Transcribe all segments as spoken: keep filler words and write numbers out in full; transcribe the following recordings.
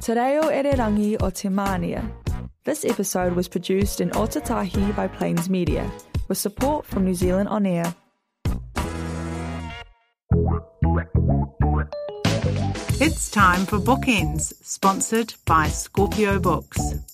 Te reo Ererangi o Te Mānia. This episode was produced in Otatahi by Plains Media, with support from New Zealand On Air. It's time for Bookends, sponsored by Scorpio Books.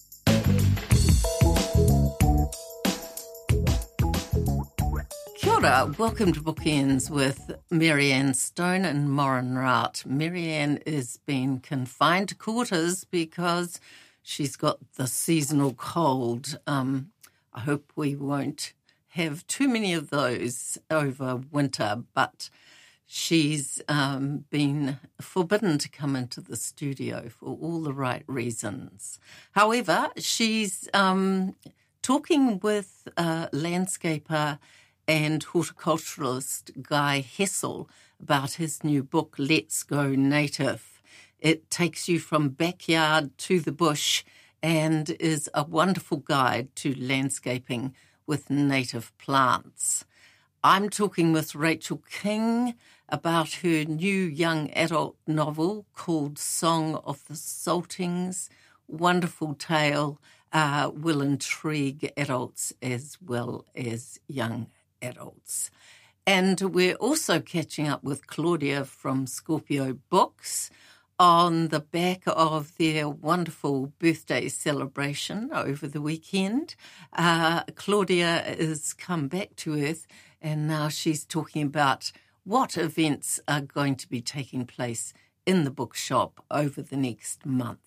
Kia ora, welcome to Bookends with Marianne Stone and Moran Rart. Marianne is being confined to quarters because she's got the seasonal cold. Um, I hope we won't have too many of those over winter, but she's um, been forbidden to come into the studio for all the right reasons. However, she's um, talking with uh, landscaper and horticulturalist Guy Hessel about his new book, Let's Go Native. It takes you from backyard to the bush and is a wonderful guide to landscaping with native plants. I'm talking with Rachel King about her new young adult novel called Song of the Saltings. Wonderful tale, uh, will intrigue adults as well as young adults. And we're also catching up with Claudia from Scorpio Books on the back of their wonderful birthday celebration over the weekend. Uh, Claudia has come back to Earth and now she's talking about what events are going to be taking place in the bookshop over the next month.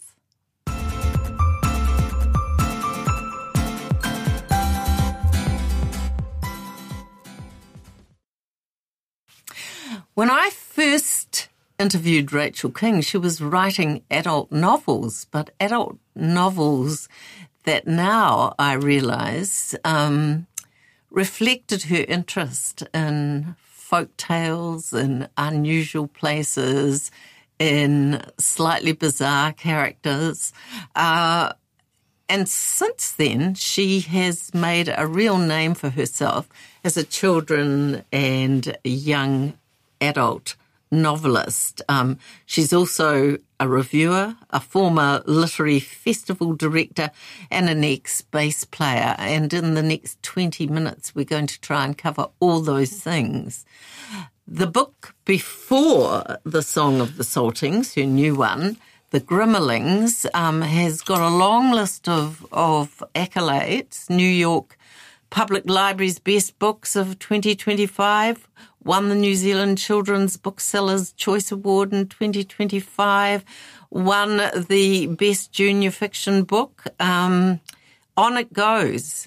When I first interviewed Rachel King, she was writing adult novels, but adult novels that now I realise um, reflected her interest in folk tales, in unusual places, in slightly bizarre characters. Uh, and since then, she has made a real name for herself as a children and young adult novelist. Um, she's also a reviewer, a former literary festival director, and an ex-bass player. And in the next twenty minutes, we're going to try and cover all those things. The book before The Song of the Saltings, her new one, The Grimmerlings, um, has got a long list of, of accolades. New York Public Library's Best Books of twenty twenty-five, won the New Zealand Children's Booksellers' Choice Award in twenty twenty-five, won the Best Junior Fiction Book. Um, on it goes.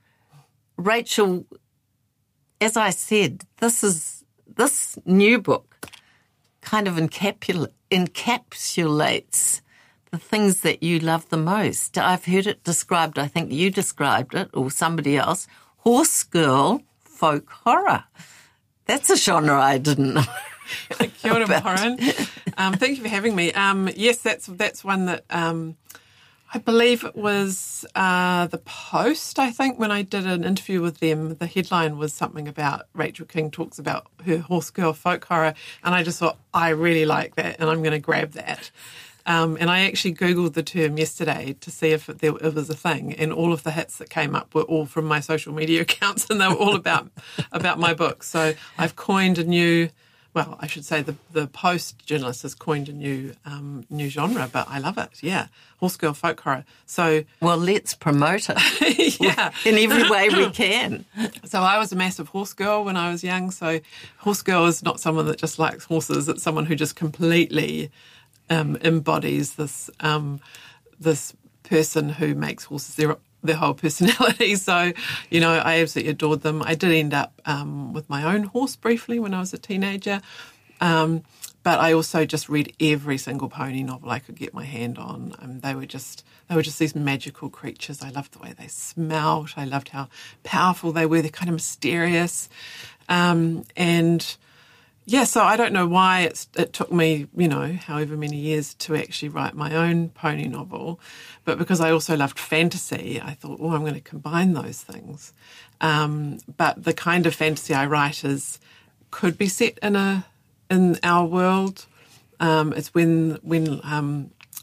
Rachel, as I said, this is this new book kind of encapsula- encapsulates the things that you love the most. I've heard it described, I think you described it, or somebody else, horse girl folk horror. That's a genre I didn't know. Kia ora, Moran. Um, thank you for having me. Um, yes, that's that's one that um, I believe it was uh, The Post, I think, when I did an interview with them. The headline was something about Rachel King talks about her horse girl folk horror, and I just thought, I really like that, and I'm going to grab that. Um, and I actually Googled the term yesterday to see if it, there, it was a thing, and all of the hits that came up were all from my social media accounts, and they were all about about my book. So I've coined a new, well, I should say the the Post journalist has coined a new um, new genre, but I love it. Yeah, horse girl folk horror. So well, let's promote it. Yeah, in every way we can. So I was a massive horse girl when I was young. So horse girl is not someone that just likes horses; it's someone who just completely Um, embodies this um, this person who makes horses their their whole personality. So, you know, I absolutely adored them. I did end up um, with my own horse briefly when I was a teenager, um, but I also just read every single pony novel I could get my hand on. Um, they were just they were just these magical creatures. I loved the way they smelt. I loved how powerful they were. They're kind of mysterious, um, and yeah, so I don't know why it's, it took me, you know, however many years to actually write my own pony novel. But because I also loved fantasy, I thought, oh, I'm going to combine those things. Um, but the kind of fantasy I write is could be set in a in our world. Um, it's when when um,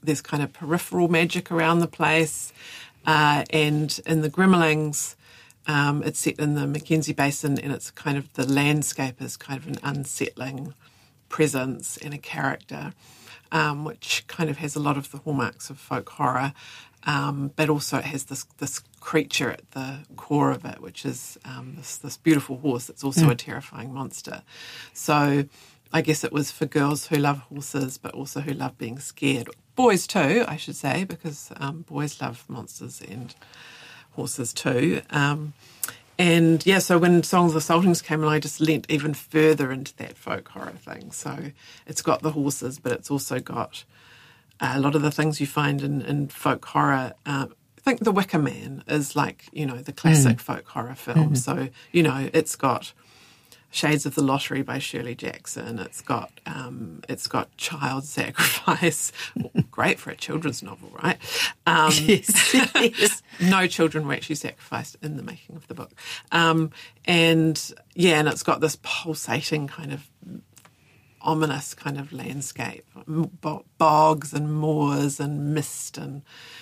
there's kind of peripheral magic around the place. Uh, and in the Grimmelings, um, it's set in the Mackenzie Basin, and it's kind of the landscape is kind of an unsettling presence and a character, um, which kind of has a lot of the hallmarks of folk horror, um, but also it has this this creature at the core of it, which is um, this this beautiful horse that's also mm. a terrifying monster. So I guess it was for girls who love horses, but also who love being scared. Boys too, I should say, because um, boys love monsters and horses too. Um, and yeah, so when Songs of the Saltings came in, I just leant even further into that folk horror thing. So it's got the horses, but it's also got uh, a lot of the things you find in, in folk horror. Uh, I think The Wicker Man is like, you know, the classic mm. folk horror film. Mm. So, you know, it's got Shades of the Lottery by Shirley Jackson. It's got um, it's got child sacrifice. Great for a children's novel, right? Um, yes, yes. No children were actually sacrificed in the making of the book. Um, and yeah, and it's got this pulsating kind of ominous kind of landscape, bogs and moors and mist and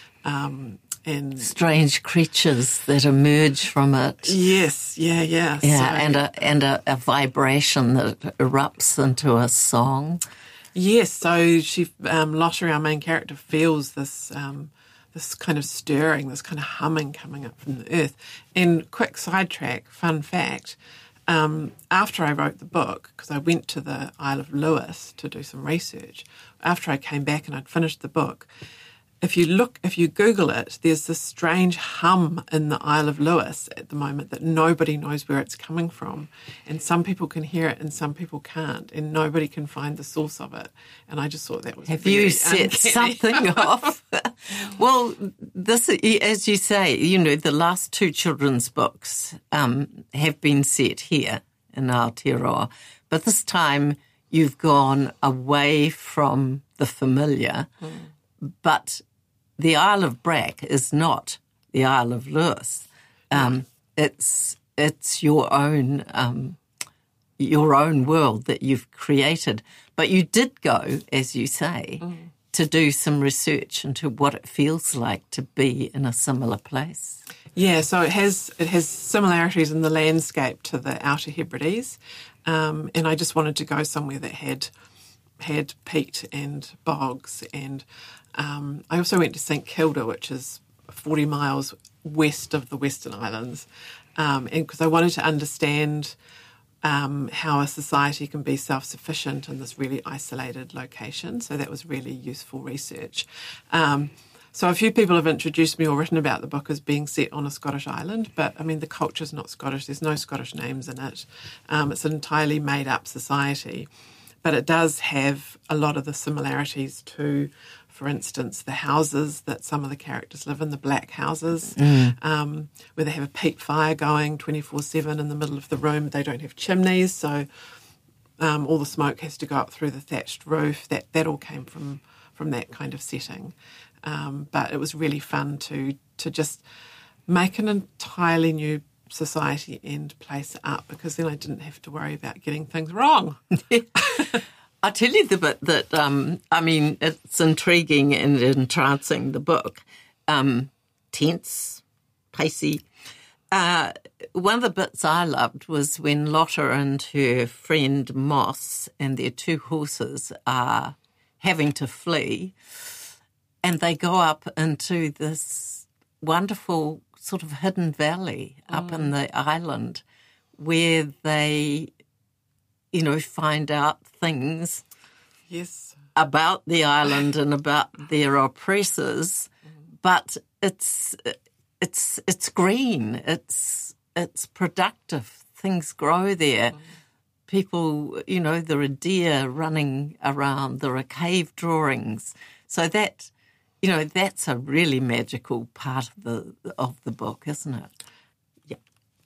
um, and strange creatures that emerge from it. Yes, yeah, yeah. Yeah, so, and a and a, a vibration that erupts into a song. Yes, so she, um, Lottery, our main character, feels this um, this kind of stirring, this kind of humming coming up from the earth. And quick sidetrack, fun fact, um, after I wrote the book, because I went to the Isle of Lewis to do some research, after I came back and I'd finished the book, if you look, if you Google it, there's this strange hum in the Isle of Lewis at the moment that nobody knows where it's coming from. And some people can hear it and some people can't. And nobody can find the source of it. And I just thought that was Have very you set uncanny. something off? Well, this, as you say, you know, the last two children's books um, have been set here in Aotearoa. But this time you've gone away from the familiar. Hmm. But the Isle of Brack is not the Isle of Lewis. Um, it's it's your own um, your own world that you've created. But you did go, as you say, mm. to do some research into what it feels like to be in a similar place. Yeah, so it has it has similarities in the landscape to the Outer Hebrides, um, and I just wanted to go somewhere that had had peat and bogs and. Um, I also went to St Kilda, which is forty miles west of the Western Islands, um, and because I wanted to understand um, how a society can be self-sufficient in this really isolated location. So that was really useful research. Um, so a few people have introduced me or written about the book as being set on a Scottish island, but I mean the culture's not Scottish. There's no Scottish names in it. Um, it's an entirely made-up society, but it does have a lot of the similarities to, for instance, the houses that some of the characters live in, the black houses, mm. um, where they have a peat fire going twenty-four seven in the middle of the room. They don't have chimneys, so um, all the smoke has to go up through the thatched roof. That that all came from, from that kind of setting. Um, but it was really fun to to just make an entirely new society and place up, because then I didn't have to worry about getting things wrong. I'll tell you the bit that, um, I mean, it's intriguing and entrancing, the book. Um, tense, pacey. Uh, one of the bits I loved was when Lotta and her friend Moss and their two horses are having to flee, and they go up into this wonderful sort of hidden valley up mm. in the island where they, you know, find out things yes. about the island and about their oppressors, mm. but it's it's it's green, it's it's productive. Things grow there. Mm. People, you know, there are deer running around, there are cave drawings. So that, you know, that's a really magical part of the of the book, isn't it? Yeah.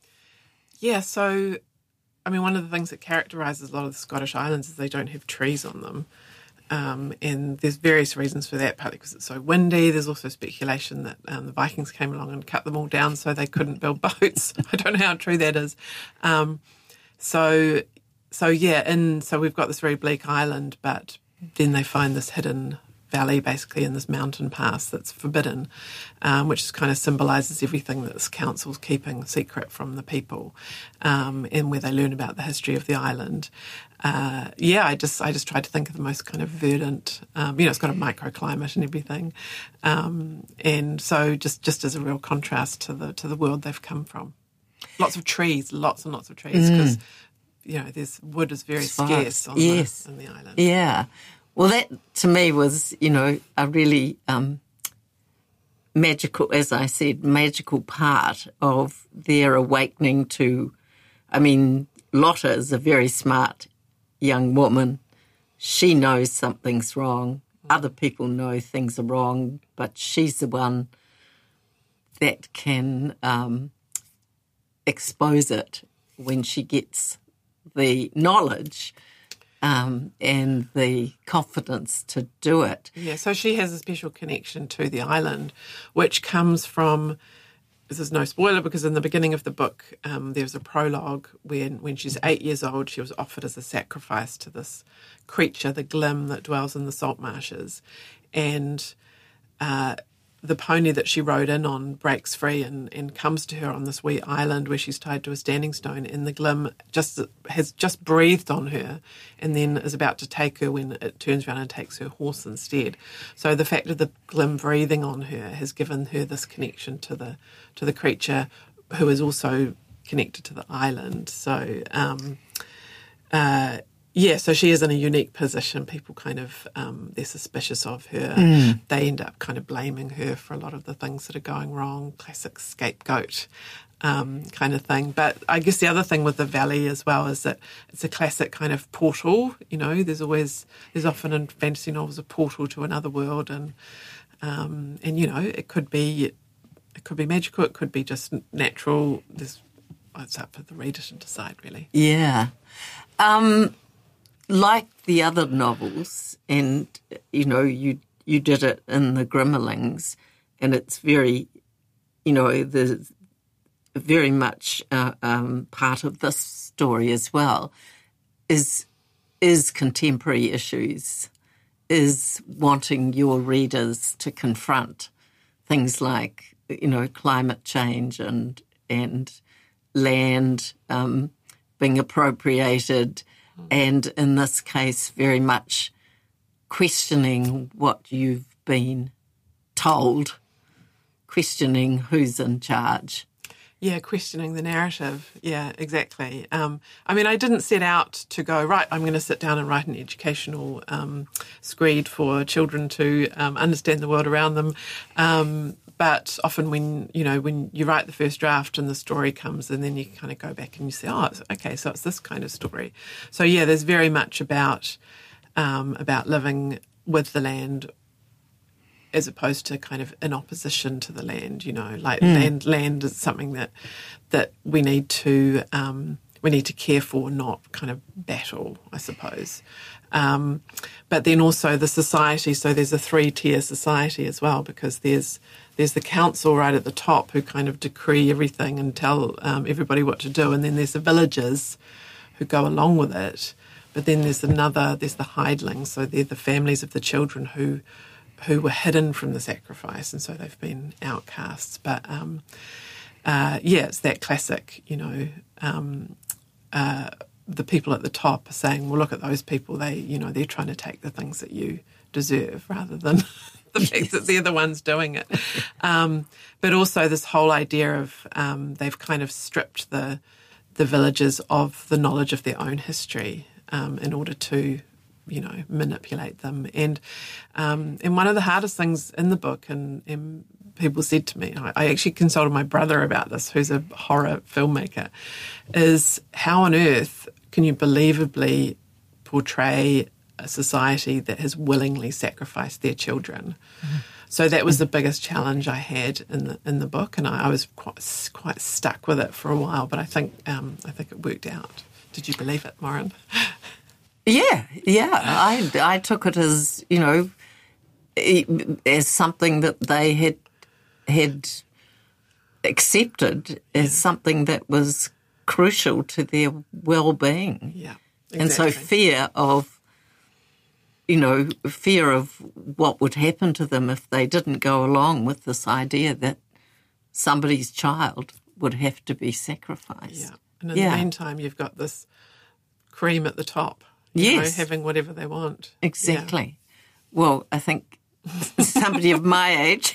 Yeah, so, I mean, one of the things that characterises a lot of the Scottish islands is they don't have trees on them. Um, and there's various reasons for that, partly because it's so windy. There's also speculation that um, the Vikings came along and cut them all down so they couldn't build boats. I don't know how true that is. Um, so, so yeah, and so we've got this very bleak island, but then they find this hidden valley, basically in this mountain pass that's forbidden, um, which kind of symbolises everything that this council's keeping secret from the people, um, and where they learn about the history of the island. Uh, yeah, I just I just tried to think of the most kind of verdant, um, you know, it's got a microclimate and everything, um, and so just, just as a real contrast to the to the world they've come from. Lots of trees, lots and lots of trees, because mm. you know, there's wood is very scarce on yes. the, on the island. Yeah, well, that to me was, you know, a really um, magical, as I said, magical part of their awakening to. I mean, Lotta is a very smart young woman. She knows something's wrong. Other people know things are wrong, but she's the one that can um, expose it when she gets the knowledge um, and the confidence to do it. Yeah, so she has a special connection to the island, which comes from. This is no spoiler because in the beginning of the book, um, there's a prologue when, when she's eight years old, she was offered as a sacrifice to this creature, the Glim, that dwells in the salt marshes. And uh, the pony that she rode in on breaks free and, and comes to her on this wee island where she's tied to a standing stone, and the Glim just has just breathed on her and then is about to take her when it turns around and takes her horse instead. So the fact of the Glim breathing on her has given her this connection to the to the creature, who is also connected to the island. So um, uh, yeah, so she is in a unique position. People kind of, um, they're suspicious of her. Mm. They end up kind of blaming her for a lot of the things that are going wrong, classic scapegoat um, kind of thing. But I guess the other thing with the valley as well is that it's a classic kind of portal. You know, there's always, there's often in fantasy novels a portal to another world. And, um, and you know, it could be, it could be magical, it could be just natural. There's, it's up for the reader to decide, really. Yeah. Um, Like the other novels, and, you know, you you did it in The Grimmelings, and it's very, you know, the very much uh, um, part of this story as well, is is contemporary issues, is wanting your readers to confront things like, you know, climate change and, and land um, being appropriated, and in this case, very much questioning what you've been told, questioning who's in charge. Yeah, questioning the narrative. Yeah, exactly. Um, I mean, I didn't set out to go, right, I'm going to sit down and write an educational um, screed for children to um, understand the world around them. Um, but often when, you know, when you write the first draft and the story comes, and then you kind of go back and you say, oh, okay, so it's this kind of story. So, yeah, there's very much about um, about living with the land as opposed to kind of in opposition to the land, you know, like mm. land land is something that that we need to um, we need to care for, not kind of battle, I suppose. Um, but then also the society, so there's a three-tier society as well, because there's there's the council right at the top who kind of decree everything and tell um, everybody what to do, and then there's the villagers who go along with it. But then there's another, there's the hidlings, so they're the families of the children who who were hidden from the sacrifice, and so they've been outcasts. But, um, uh, yeah, it's that classic, you know, um, uh, the people at the top are saying, well, look at those people, they, you know, they're trying to take the things that you deserve rather than the fact yes. that they're the ones doing it. Um, but also this whole idea of um, they've kind of stripped the the villagers of the knowledge of their own history um, in order to, you know, manipulate them. And um, and one of the hardest things in the book, and, and people said to me, I, I actually consulted my brother about this, who's a horror filmmaker, is how on earth can you believably portray a society that has willingly sacrificed their children? Mm-hmm. So that was the biggest challenge I had in the in the book, and I, I was quite quite stuck with it for a while. But I think um, I think it worked out. Did you believe it, Maureen? Yeah, yeah. I, I took it as, you know, as something that they had had accepted as something that was crucial to their well-being. Yeah, exactly. And so fear of you know, fear of what would happen to them if they didn't go along with this idea that somebody's child would have to be sacrificed. Yeah. And in yeah. the meantime, you've got this cream at the top, you yes. know, having whatever they want. Exactly. Yeah. Well, I think somebody of my age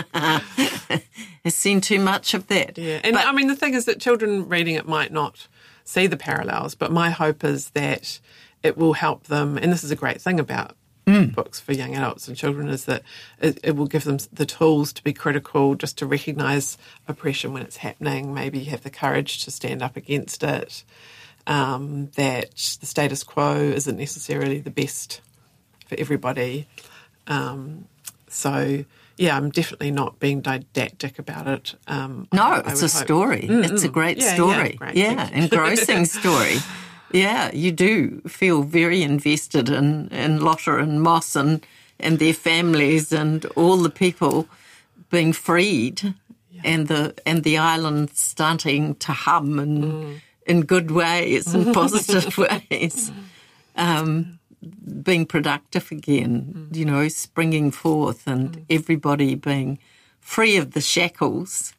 has seen too much of that. Yeah. And but, I mean, the thing is that children reading it might not see the parallels, but my hope is that it will help them, and this is a great thing about mm. books for young adults and children, is that it, it will give them the tools to be critical, just to recognise oppression when it's happening, maybe have the courage to stand up against it, um, that the status quo isn't necessarily the best for everybody. Um, so, yeah, I'm definitely not being didactic about it. Um, no, I, it's I a hope. story. Mm-mm. It's a great yeah, story. Yeah, great, yeah engrossing story. Yeah, you do feel very invested in, in Lotta and Moss and, and their families and all the people being freed yeah. and the and the island starting to hum in, mm. in good ways and positive ways. Um, being productive again, mm. you know, springing forth and mm. everybody being free of the shackles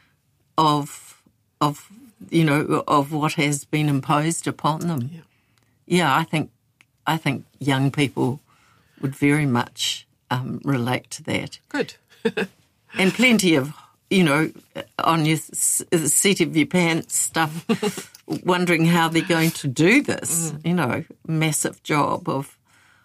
of, of you know, of what has been imposed upon them. Yeah, yeah I think I think young people would very much um, relate to that. Good. And plenty of, you know, on your seat of your pants stuff, wondering how they're going to do this, mm. you know, massive job of,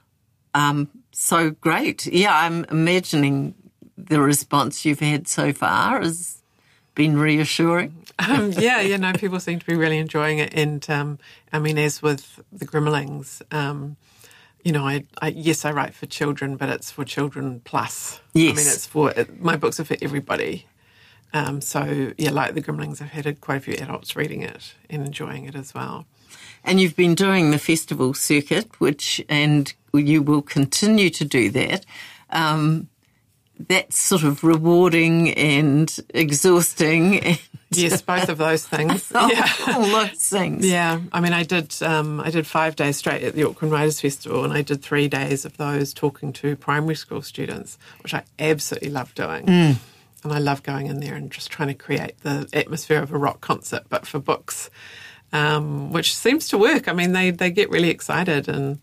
um, so great. Yeah, I'm imagining the response you've had so far has been reassuring. Um, yeah, yeah, no, people seem to be really enjoying it. And, um, I mean, as with the Grimmelings, um, you know, I, I yes, I write for children, but it's for children plus. Yes. I mean, it's for, it, my books are for everybody. Um, so, yeah, like the Grimmelings, I've had quite a few adults reading it and enjoying it as well. And you've been doing the festival circuit, which, and you will continue to do that. Um, that's sort of rewarding and exhausting. And yes, both of those things. oh, yeah, all those things. Yeah, I mean, I did um, I did five days straight at the Auckland Writers Festival, and I did three days of those talking to primary school students, which I absolutely love doing. Mm. And I love going in there and just trying to create the atmosphere of a rock concert, but for books, um, which seems to work. I mean, they, they get really excited and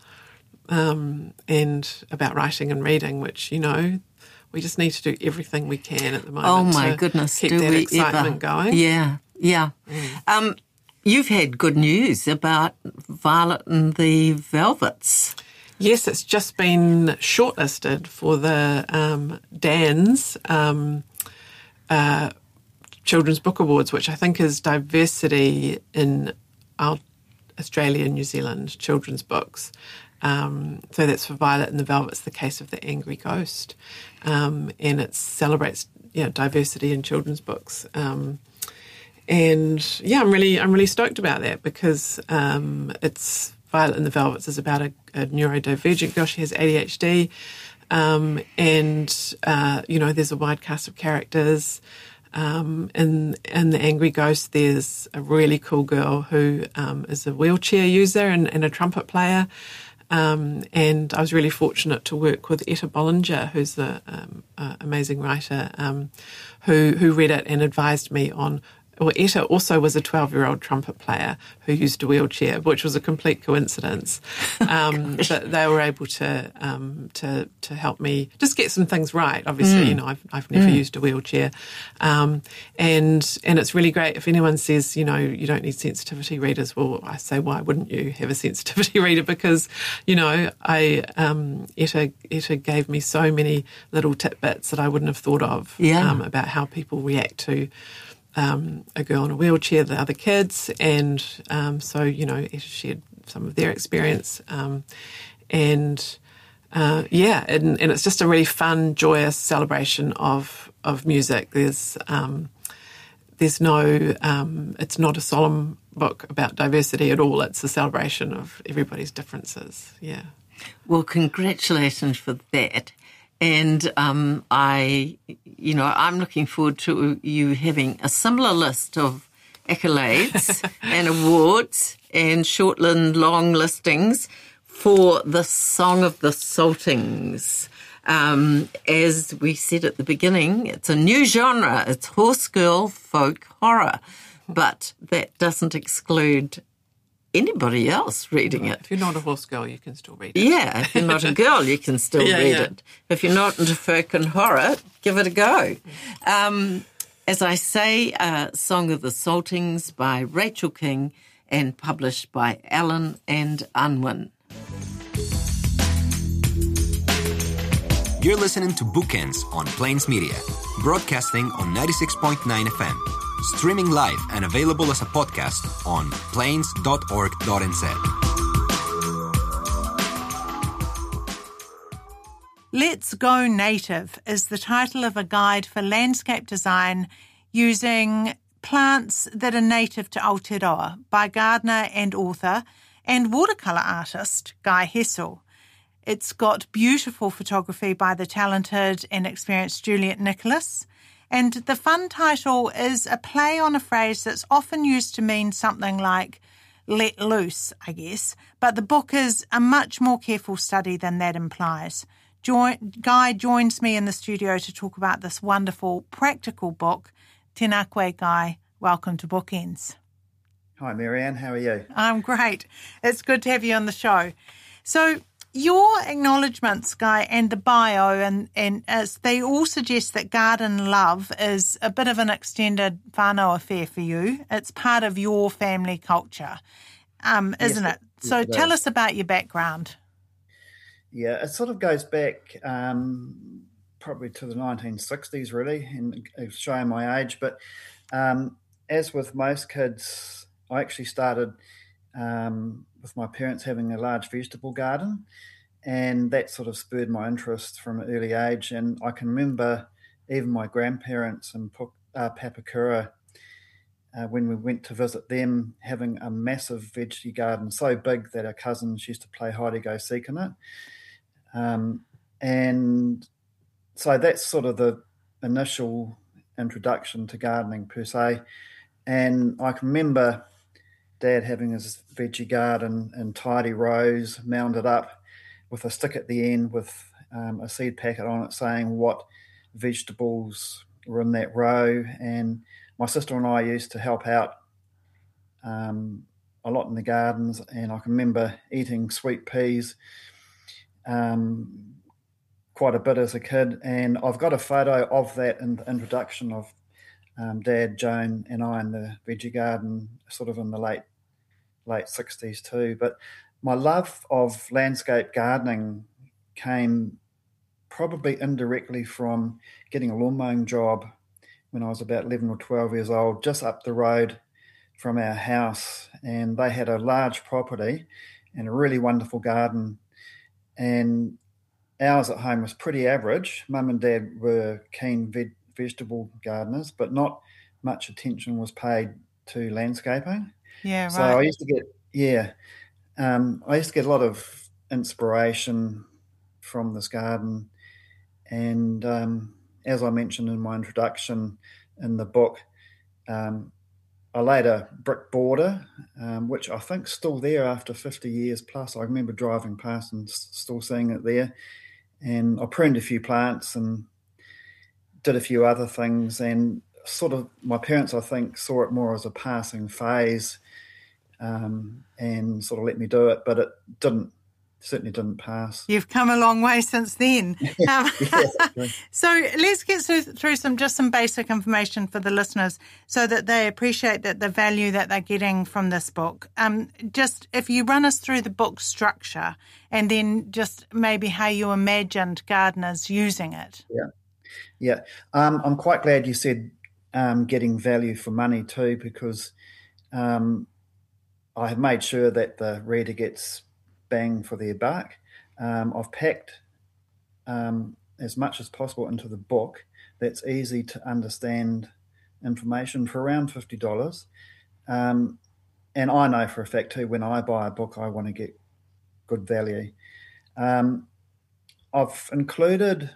um, and about writing and reading, which, you know, we just need to do everything we can at the moment. Oh my to goodness, keep do that we excitement ever? going. Yeah, yeah. Mm. Um, you've had good news about Violet and the Velvets. Yes, it's just been shortlisted for the um, Dan's um, uh, Children's Book Awards, which I think is diversity in our Australia and New Zealand children's books. Um, so that's for Violet and the Velvets, The Case of the Angry Ghost. Um, and it celebrates, you know, diversity in children's books. Um, and yeah, I'm really, I'm really stoked about that because um, it's Violet and the Velvets is about a, a neurodivergent girl. She has A D H D. Um, and, uh, you know, there's a wide cast of characters. Um, in, in The Angry Ghost, there's a really cool girl who um, is a wheelchair user and, and a trumpet player. Um, and I was really fortunate to work with Etta Bollinger, who's an um, uh, amazing writer, um, who, who read it and advised me on. Well, Etta also was a twelve-year-old trumpet player who used a wheelchair, which was a complete coincidence. Um, but they were able to um, to to help me just get some things right. Obviously, mm. you know, I've I've never mm. used a wheelchair, um, and and it's really great if anyone says, you know, you don't need sensitivity readers. Well, I say, why wouldn't you have a sensitivity reader? Because, you know, I um, Etta Etta gave me so many little tidbits that I wouldn't have thought of yeah. um, about how people react to. Um, a girl in a wheelchair, the other kids, and um, so, you know, Etta shared some of their experience. Um, and, uh, yeah, and, and it's just a really fun, joyous celebration of of music. There's um, there's no, um, it's not a solemn book about diversity at all. It's a celebration of everybody's differences, yeah. Well, congratulations for that. And um, I, you know, I'm looking forward to you having a similar list of accolades and awards and Shortland long listings for the Song of the Saltings. Um, as we said at the beginning, it's a new genre. It's horse girl folk horror, but that doesn't exclude anybody else reading it. If you're not a horse girl, you can still read it. Yeah, if you're not a girl, you can still yeah, read yeah. it. If you're not into folk and horror, give it a go. Um, as I say, uh, Song of the Saltings by Rachel King and published by Allen and Unwin. You're listening to Bookends on Plains Media, broadcasting on ninety-six point nine F M, streaming live and available as a podcast on plains dot org dot n z. Let's Go Native is the title of a guide for landscape design using plants that are native to Aotearoa by gardener and author and watercolour artist Guy Hessel. It's got beautiful photography by the talented and experienced Juliet Nicholas, and the fun title is a play on a phrase that's often used to mean something like let loose, I guess, but the book is a much more careful study than that implies. Join, Guy joins me in the studio to talk about this wonderful, practical book. Tēnā koe, Guy. Welcome to Bookends. Hi, Marianne. How are you? I'm great. It's good to have you on the show. So your acknowledgements, Guy, and the bio, and, and as they all suggest that garden love is a bit of an extended whānau affair for you. It's part of your family culture, um, isn't Yes, it? So it tell is. us about your background. Yeah, it sort of goes back um, probably to the nineteen sixties, really, and it's showing my age. But um, as with most kids, I actually started um, with my parents having a large vegetable garden, and that sort of spurred my interest from an early age. And I can remember even my grandparents in uh, Papakura, uh, when we went to visit them, having a massive veggie garden, so big that our cousins used to play hide-and-go-seek in it. Um, and so that's sort of the initial introduction to gardening per se. And I can remember Dad having his veggie garden in tidy rows, mounded up with a stick at the end with um, a seed packet on it saying what vegetables were in that row. And my sister and I used to help out um, a lot in the gardens. And I can remember eating sweet peas um, quite a bit as a kid. And I've got a photo of that in the introduction of um, Dad, Joan, and I in the veggie garden, sort of in the late late sixties too. But my love of landscape gardening came probably indirectly from getting a lawn mowing job when I was about eleven or twelve years old, just up the road from our house. And they had a large property and a really wonderful garden. And ours at home was pretty average. Mum and Dad were keen veg- vegetable gardeners, but not much attention was paid to landscaping. Yeah, right. So I used to get, yeah, um, I used to get a lot of inspiration from this garden. And um, as I mentioned in my introduction in the book, um, I laid a brick border, um, which I think's still there after fifty years plus. I remember driving past and s- still seeing it there. And I pruned a few plants and did a few other things. And sort of my parents, I think, saw it more as a passing phase um, and sort of let me do it. But it didn't, certainly didn't pass. You've come a long way since then. Um, Yeah. so let's get through, through some just some basic information for the listeners so that they appreciate that the value that they're getting from this book. Um, just if you run us through the book structure and then just maybe how you imagined gardeners using it. Yeah. Yeah. Um, I'm quite glad you said um, getting value for money too, because um, I have made sure that the reader gets bang for their buck. Um, I've packed um, as much as possible into the book that's easy to understand information for around fifty dollars. Um, and I know for a fact too, when I buy a book, I want to get good value. Um, I've included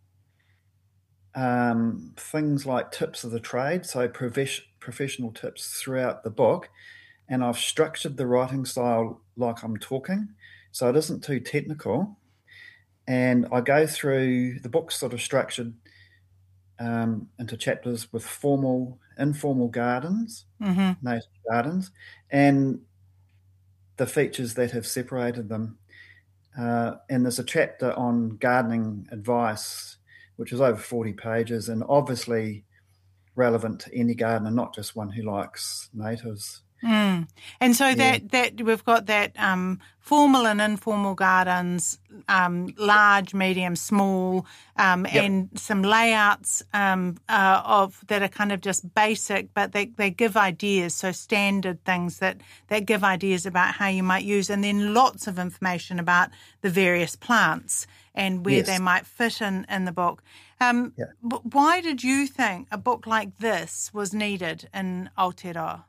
um, things like tips of the trade, so profes- professional tips throughout the book. And I've structured the writing style like I'm talking. so it isn't too technical. And I go through, the book's sort of structured um, into chapters with formal, informal gardens, Mm-hmm. native gardens, and the features that have separated them. Uh, and there's a chapter on gardening advice, which is over forty pages, and obviously relevant to any gardener, not just one who likes natives. Mm. And so Yeah. that, that we've got that um, formal and informal gardens, um, large, medium, small, um, Yep. and some layouts um, uh, of that are kind of just basic, but they, they give ideas, so standard things that, that give ideas about how you might use, and then lots of information about the various plants and where Yes. they might fit in, in the book. Um, Yeah. but why did you think a book like this was needed in Aotearoa?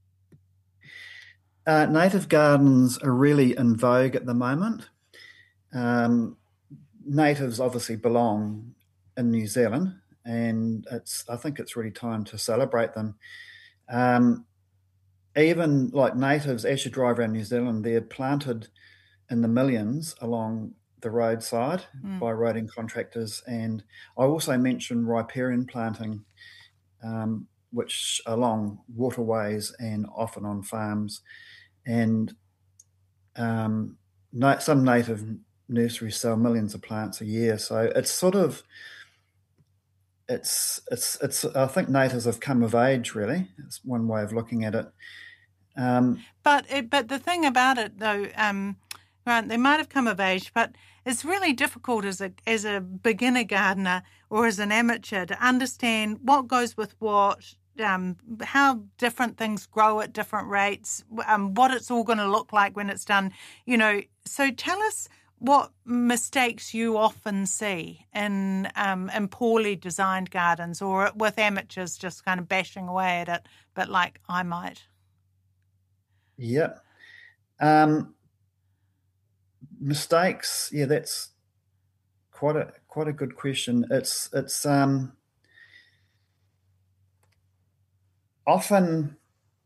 Uh, native gardens are really in vogue at the moment. Um, natives obviously belong in New Zealand, and it's I think it's really time to celebrate them. Um, even like natives, as you drive around New Zealand, they're planted in the millions along the roadside Mm. by roading contractors. And I also mentioned riparian planting, um, which along waterways and often on farms. And um, no, some native nurseries sell millions of plants a year. So it's sort of, it's, it's, it's, I think natives have come of age, really. It's one way of looking at it. Um, But it, but the thing about it, though, um, Grant, they might have come of age, but it's really difficult as a as a beginner gardener or as an amateur to understand what goes with what, um, how different things grow at different rates, um, what it's all going to look like when it's done. You know, so tell us what mistakes you often see in um, in poorly designed gardens or with amateurs just kind of bashing away at it, but like I might. yeah. Um, mistakes, yeah, that's quite a quite a good question. It's it's um, often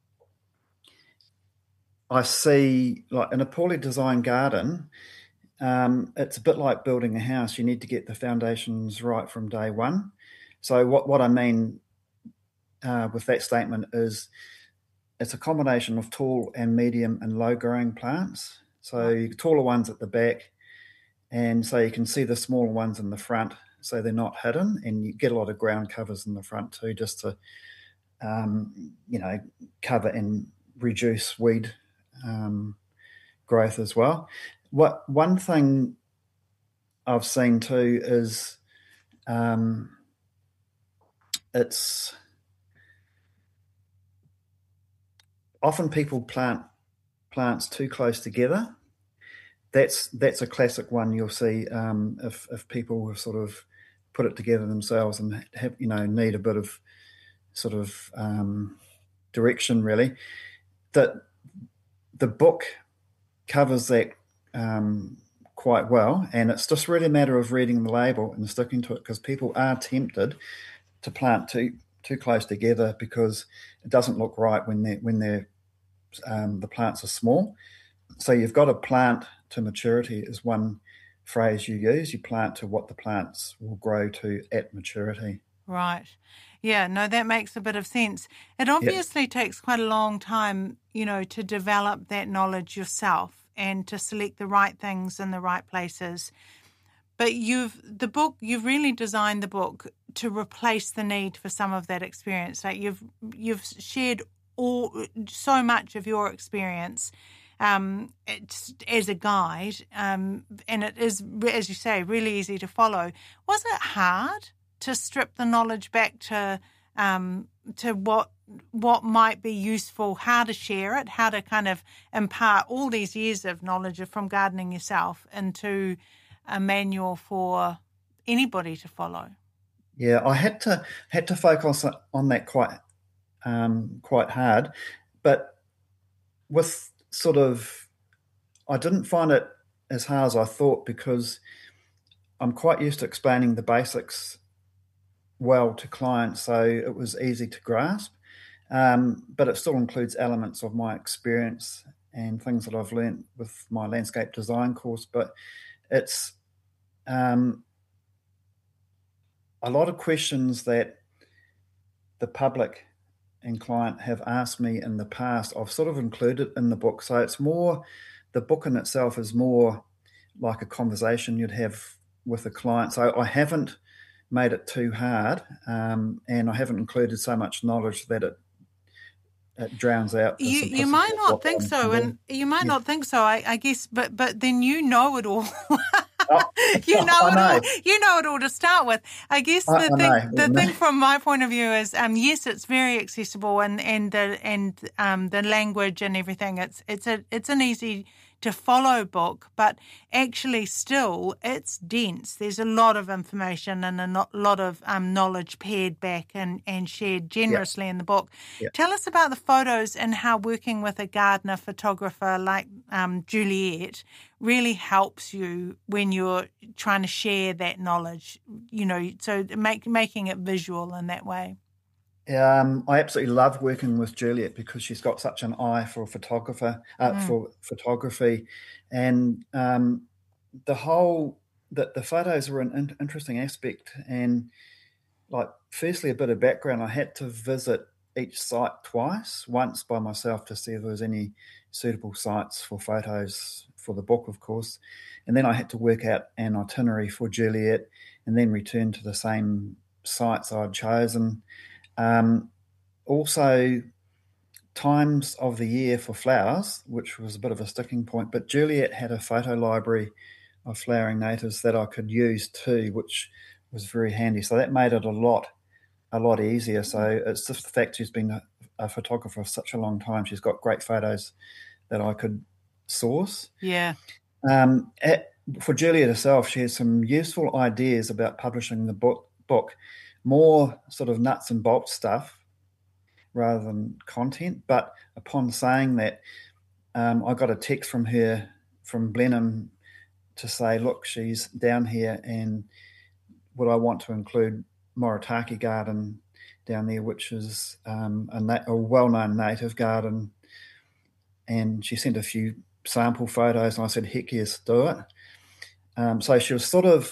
I see, like in a poorly designed garden, um, it's a bit like building a house. You need to get the foundations right from day one. So what what I mean uh, with that statement is it's a combination of tall and medium and low growing plants. So taller ones at the back, and so you can see the smaller ones in the front, so they're not hidden, and you get a lot of ground covers in the front too, just to um, you know cover and reduce weed um, growth as well. What one thing I've seen too is um, it's often people plant plants too close together. That's that's a classic one you'll see um, if if people have sort of put it together themselves and have you know need a bit of sort of um, direction really. That the book covers that um, quite well, and it's just really a matter of reading the label and sticking to it, because people are tempted to plant too too close together because it doesn't look right when they when they're um, the plants are small. So you've got to plant to maturity is one phrase you use. You plant to what the plants will grow to at maturity. Right. Yeah, no, that makes a bit of sense. It obviously yep. takes quite a long time, you know, to develop that knowledge yourself and to select the right things in the right places. But you've the book, you've really designed the book to replace the need for some of that experience. Like you've you've shared all so much of your experience um, it's, as a guide, um, and it is, as you say, really easy to follow. Was it hard to strip the knowledge back to um, to what what might be useful, how to share it, how to kind of impart all these years of knowledge from gardening yourself into a manual for anybody to follow? Yeah, I had to had to focus on that quite um, quite hard, but with sort of, I didn't find it as hard as I thought, because I'm quite used to explaining the basics well to clients, so it was easy to grasp. Um, but it still includes elements of my experience and things that I've learnt with my landscape design course. But it's um, a lot of questions that the public and client have asked me in the past, I've sort of included in the book. So it's more, the book in itself is more like a conversation you'd have with a client. So I haven't made it too hard, um, and I haven't included so much knowledge that it it drowns out. You you might not think so, and you might yeah. not think so. I, I guess, but but then you know it all. Oh, you know I it know. all. You know it all to start with. I guess the I, thing I know. the thing from my point of view is, um, yes, it's very accessible, and and the and um the language and everything. It's it's a it's an easy to follow book, but actually still it's dense. There's a lot of information and a lot of um, knowledge paired back and, and shared generously yep. in the book. Yep. Tell us about the photos and how working with a gardener photographer like um, Juliet really helps you when you're trying to share that knowledge, you know, so make, making it visual in that way. Um, I absolutely love working with Juliet because she's got such an eye for a photographer, uh, mm. for photography, and um, the whole that the photos were an in- interesting aspect. And like, firstly, a bit of background: I had to visit each site twice. Once by myself to see if there was any suitable sites for photos for the book, of course, and then I had to work out an itinerary for Juliet, and then return to the same sites I'd chosen. Um, also, times of the year for flowers, which was a bit of a sticking point, but Juliet had a photo library of flowering natives that I could use too, which was very handy. So that made it a lot, a lot easier. So it's just the fact she's been a, a photographer for such a long time. She's got great photos that I could source. Yeah. Um, at, for Juliet herself, she has some useful ideas about publishing the book. book. More sort of nuts and bolts stuff rather than content. But upon saying that, um, I got a text from her from Blenheim to say, look, she's down here and would I want to include Moritaki Garden down there, which is um, a, na- a well-known native garden. And she sent a few sample photos and I said, heck yes, do it. Um, so she was sort of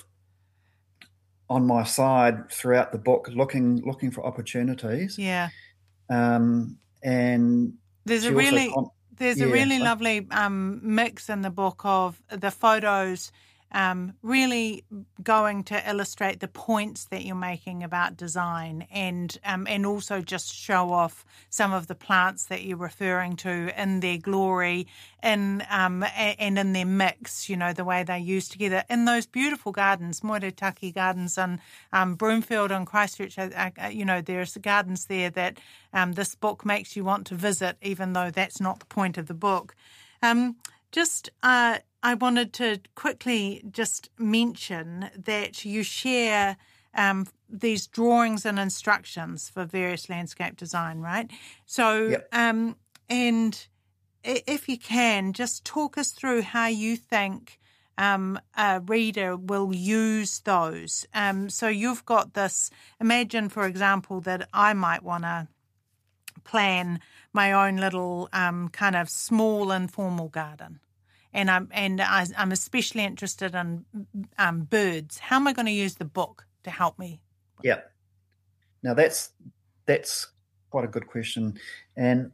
on my side throughout the book, looking looking for opportunities. Yeah. Um, and there's a really con- there's yeah, a really so- lovely um, mix in the book of the photos um, really going to illustrate the points that you're making about design, and um, and also just show off some of the plants that you're referring to in their glory, and um, and in their mix, you know, the way they're used together in those beautiful gardens, Moritaki Gardens and um, Broomfield and Christchurch. Uh, uh, you know, there's gardens there that um, this book makes you want to visit, even though that's not the point of the book. Um, just. Uh, I wanted to quickly just mention that you share um, these drawings and instructions for various landscape design, right? So, yep. um, and if you can, just talk us through how you think um, a reader will use those. Um, so you've got this, imagine, for example, that I might want to plan my own little um, kind of small informal garden. And I'm and I, I'm especially interested in um, birds. How am I going to use the book to help me? Yeah. Now that's that's quite a good question, and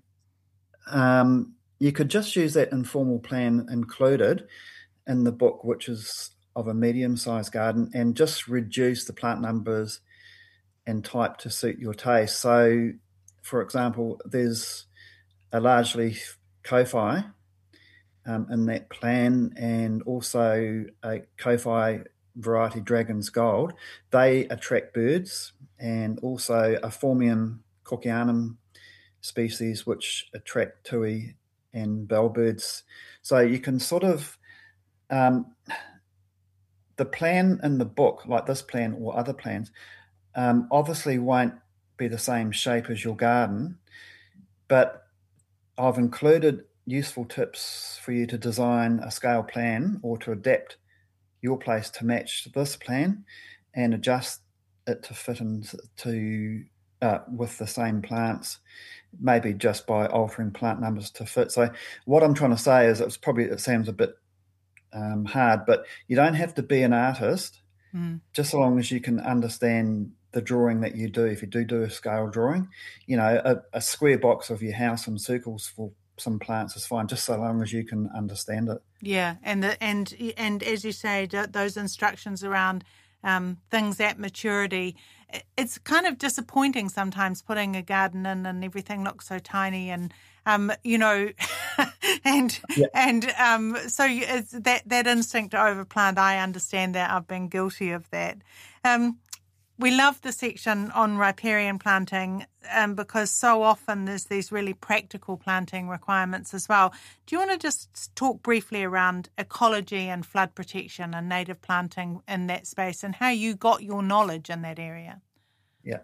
um, you could just use that informal plan included in the book, which is of a medium-sized garden, and just reduce the plant numbers and type to suit your taste. So, for example, there's a largely Ko-Fi Um, in that plan, and also a Ko-Fi variety Dragon's Gold. They attract birds, and also a Phormium coccianum species which attract tui and bellbirds. So you can sort of um, the plan in the book, like this plan or other plans, um, obviously won't be the same shape as your garden, but I've included useful tips for you to design a scale plan or to adapt your place to match this plan and adjust it to fit into uh, with the same plants, maybe just by altering plant numbers to fit. So what I'm trying to say is, it's probably, it sounds a bit um, hard, but you don't have to be an artist, mm. just so long as you can understand the drawing that you do. If you do do a scale drawing, you know, a, a square box of your house and circles for some plants is fine, just so long as you can understand it. Yeah, and the, and and as you say, those instructions around um, things at maturity, it's kind of disappointing sometimes putting a garden in and everything looks so tiny, and um, you know, and yeah. and um, so it's that that instinct to overplant. I understand that. I've been guilty of that. Um, We love the section on riparian planting um, because so often there's these really practical planting requirements as well. Do you want to just talk briefly around ecology and flood protection and native planting in that space and how you got your knowledge in that area? Yeah.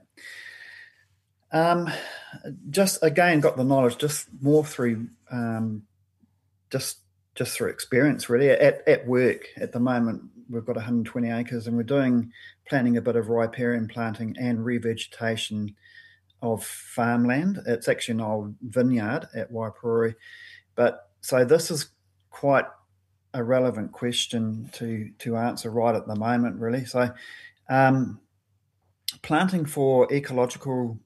Um, just, again, got the knowledge just more through um, just just through experience, really. At, at work at the moment, we've got one hundred twenty acres and we're doing planting a bit of riparian planting and revegetation of farmland. It's actually an old vineyard at Waipori. But so this is quite a relevant question to, to answer right at the moment, really. So um, planting for ecological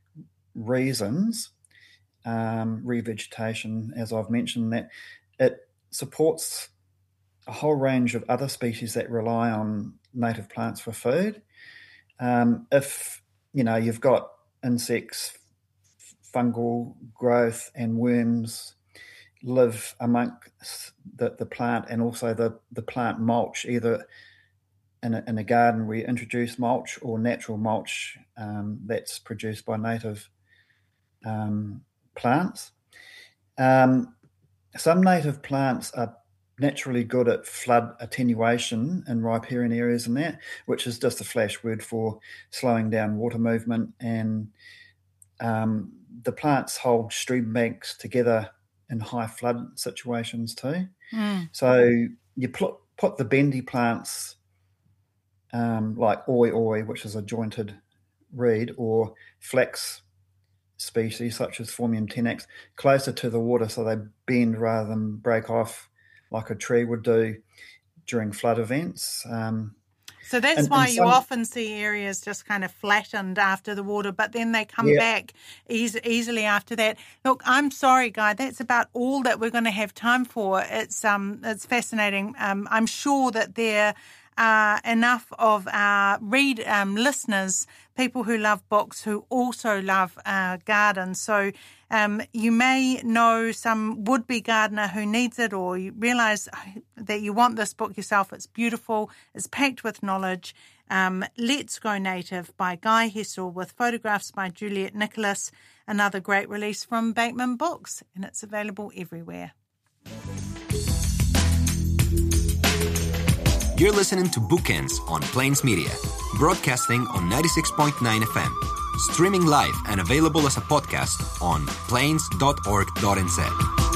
reasons, um, revegetation, as I've mentioned, that it supports a whole range of other species that rely on native plants for food. Um, if, you know, you've got insects, fungal growth and worms live amongst the, the plant and also the, the plant mulch, either in a, in a garden we introduce mulch or natural mulch um, that's produced by native um, plants. Um, some native plants are naturally good at flood attenuation in riparian areas and that, which is just a flash word for slowing down water movement. And um, the plants hold stream banks together in high flood situations too. Mm. So you put, put the bendy plants um, like oi oi, which is a jointed reed, or flax species such as Phormium tenax, closer to the water so they bend rather than break off like a tree would do during flood events. Um, so that's and, why and some, you often see areas just kind of flattened after the water, but then they come yeah. back easy, easily after that. Look, I'm sorry, Guy, that's about all that we're going to have time for. It's um, it's fascinating. Um, I'm sure that there are enough of our read um, listeners, people who love books, who also love uh, gardens. So um, you may know some would-be gardener who needs it, or you realise that you want this book yourself. It's beautiful. It's packed with knowledge. Um, Let's Go Native by Guy Hessel, with photographs by Juliet Nicholas, another great release from Bateman Books, and it's available everywhere. You're listening to Bookends on Plains Media, broadcasting on ninety-six point nine F M, streaming live and available as a podcast on plains dot org dot n z.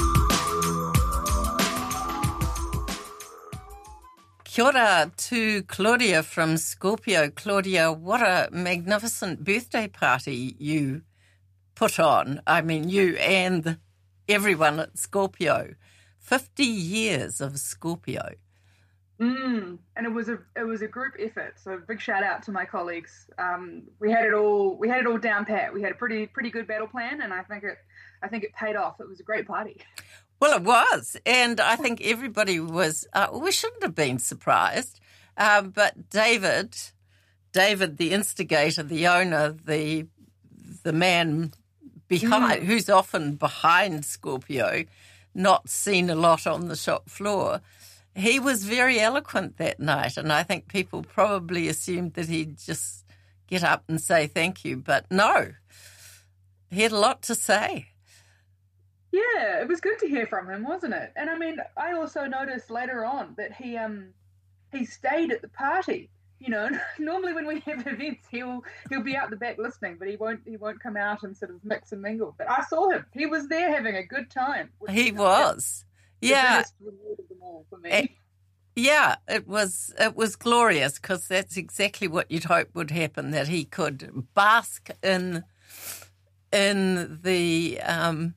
Kia ora to Claudia from Scorpio. Claudia, what a magnificent birthday party you put on. I mean, you and everyone at Scorpio. fifty years of Scorpio. Mm, and it was a it was a group effort. So big shout out to my colleagues. Um, we had it all we had it all down pat. We had a pretty pretty good battle plan, and I think it I think it paid off. It was a great party. Well, it was, and I think everybody was. Uh, we shouldn't have been surprised, um, but David, David, the instigator, the owner, the the man behind, mm. who's often behind Scorpio, not seen a lot on the shop floor. He was very eloquent that night, and I think people probably assumed that he'd just get up and say thank you, but no, he had a lot to say. Yeah, it was good to hear from him, wasn't it? And I mean, I also noticed later on that he um he stayed at the party. You know, normally when we have events, he'll he'll be out the back listening, but he won't he won't come out and sort of mix and mingle. But I saw him; he was there having a good time. He was. Yeah, the best reward of them all for me. Yeah, it was it was glorious because that's exactly what you'd hope would happen, that he could bask in in the um,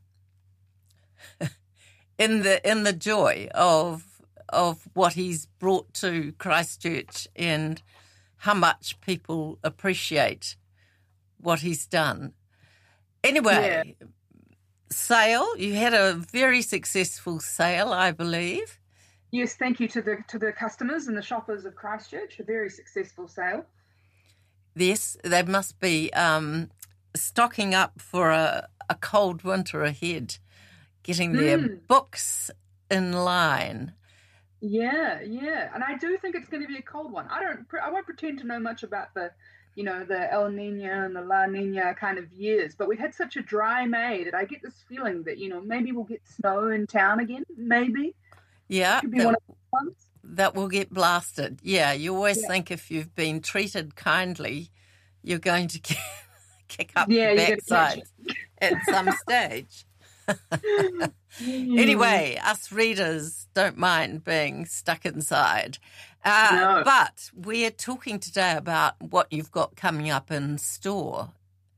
in the in the joy of of what he's brought to Christchurch and how much people appreciate what he's done. Anyway, yeah. Sale, you had a very successful sale, I believe. Yes, thank you to the to the customers and the shoppers of Christchurch. A very successful sale. Yes, they must be um, stocking up for a, a cold winter ahead, getting their mm. books in line. Yeah, yeah, and I do think it's going to be a cold one. I don't, I won't pretend to know much about the, you know, the El Niño and the La Niña kind of years, but we've had such a dry May that I get this feeling that, you know, maybe we'll get snow in town again. Maybe. Yeah, Could be one of the ones. That will get blasted. Yeah, you always yeah. think if you've been treated kindly, you're going to get, kick up yeah, the backside at some stage. Anyway, us readers don't mind being stuck inside. Uh, no. But we're talking today about what you've got coming up in store.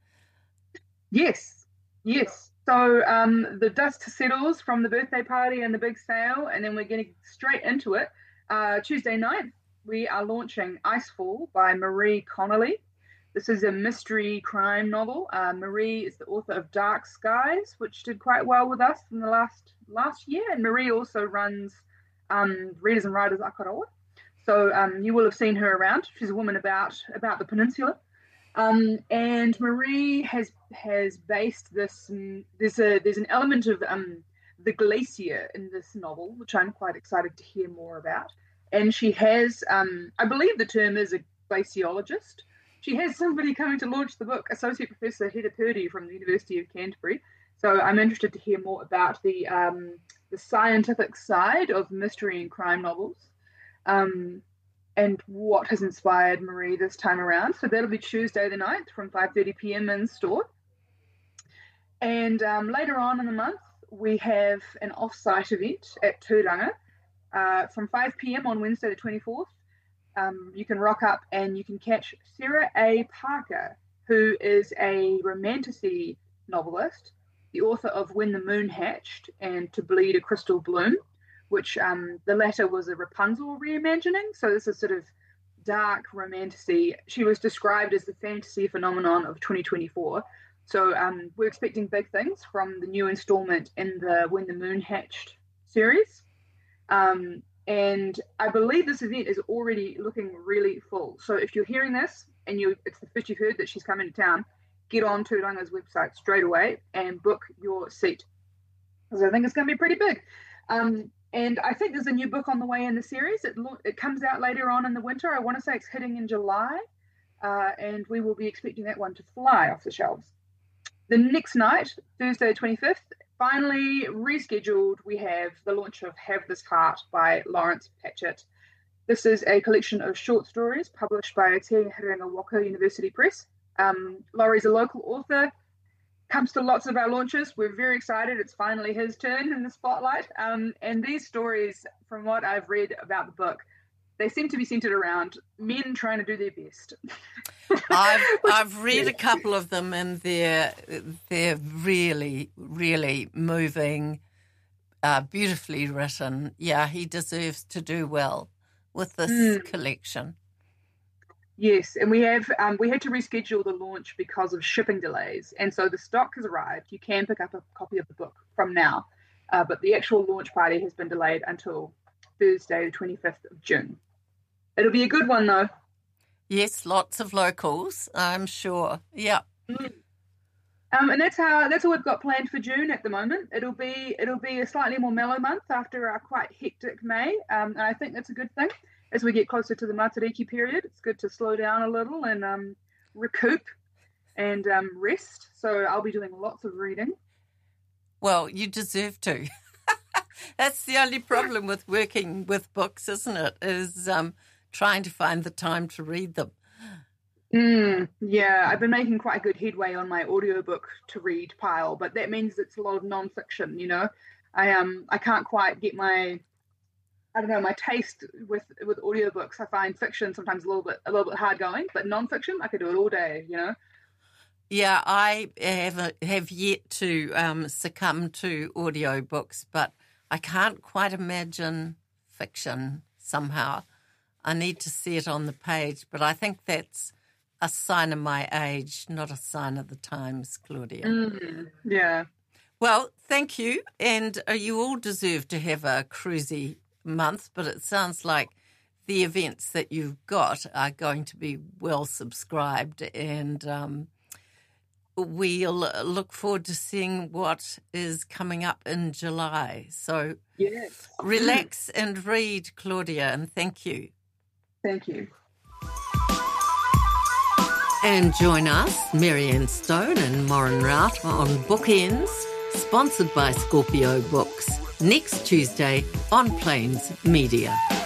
Yes, yes. So um, the dust settles from the birthday party and the big sale, and then we're getting straight into it. Uh, Tuesday night, we are launching Icefall by Marie Connolly. This is a mystery crime novel. Uh, Marie is the author of Dark Skies, which did quite well with us in the last last year. And Marie also runs um, Readers and Writers Akaroa. So um, you will have seen her around. She's a woman about about the peninsula. Um, and Marie has has based this. Um, there's a there's an element of um, the glacier in this novel, which I'm quite excited to hear more about. And she has, um, I believe the term is a glaciologist. She has somebody coming to launch the book, Associate Professor Heather Purdy from the University of Canterbury. So I'm interested to hear more about the um, the scientific side of mystery and crime novels. Um, and what has inspired Marie this time around. So that'll be Tuesday the ninth from five thirty p.m. in store. And um, later on in the month, we have an off-site event at Tūranga uh, from five p.m. on Wednesday the twenty-fourth. Um, you can rock up and you can catch Sarah A. Parker, who is a romantasy novelist, the author of When the Moon Hatched and To Bleed a Crystal Bloom, which um, the latter was a Rapunzel reimagining. So this is sort of dark romantasy. She was described as the fantasy phenomenon of twenty twenty-four. So um, we're expecting big things from the new installment in the When the Moon Hatched series. Um, and I believe this event is already looking really full. So if you're hearing this and you it's the first you've heard that she's coming to town, get on Tūranga's website straight away and book your seat, because I think it's going to be pretty big. Um, And I think there's a new book on the way in the series. It it comes out later on in the winter. I want to say it's hitting in July, uh, and we will be expecting that one to fly off the shelves. The next night, Thursday the twenty-fifth, finally rescheduled, we have the launch of Have This Heart by Lawrence Patchett. This is a collection of short stories published by Te Herenga Waka University Press. Um, Laurie's a local author. Comes to lots of our launches. We're very excited. It's finally his turn in the spotlight. Um, and these stories, from what I've read about the book, they seem to be centered around men trying to do their best. I've I've read a couple of them, and they're they're really really moving, uh, beautifully written. Yeah, he deserves to do well with this mm. collection. Yes, and we have um, we had to reschedule the launch because of shipping delays, and so the stock has arrived. You can pick up a copy of the book from now, uh, but the actual launch party has been delayed until Thursday, the twenty-fifth of June. It'll be a good one, though. Yes, lots of locals, I'm sure. Yeah. Mm. Um, and that's how that's all we've got planned for June at the moment. It'll be it'll be a slightly more mellow month after our quite hectic May, um, and I think that's a good thing. As we get closer to the Matariki period, it's good to slow down a little and um, recoup and um, rest. So I'll be doing lots of reading. Well, you deserve to. That's the only problem with working with books, isn't it? Is um, trying to find the time to read them. Mm, yeah, I've been making quite good headway on my audiobook to read pile, but that means it's a lot of non-fiction, you know. I um I can't quite get my I don't know, my taste with with audiobooks. I find fiction sometimes a little bit a little bit hard going, but non-fiction, I could do it all day, you know. Yeah, I have have yet to um, succumb to audiobooks, but I can't quite imagine fiction somehow. I need to see it on the page, but I think that's a sign of my age, not a sign of the times, Claudia. Mm, yeah. Well, thank you, and uh, you all deserve to have a cruisy month, but it sounds like the events that you've got are going to be well subscribed, and um, we'll look forward to seeing what is coming up in July. So yes. Relax and read, Claudia, and thank you. Thank you. And join us, Marianne Stone and Moran Rout, on Bookends, sponsored by Scorpio Books, next Tuesday on Plains Media.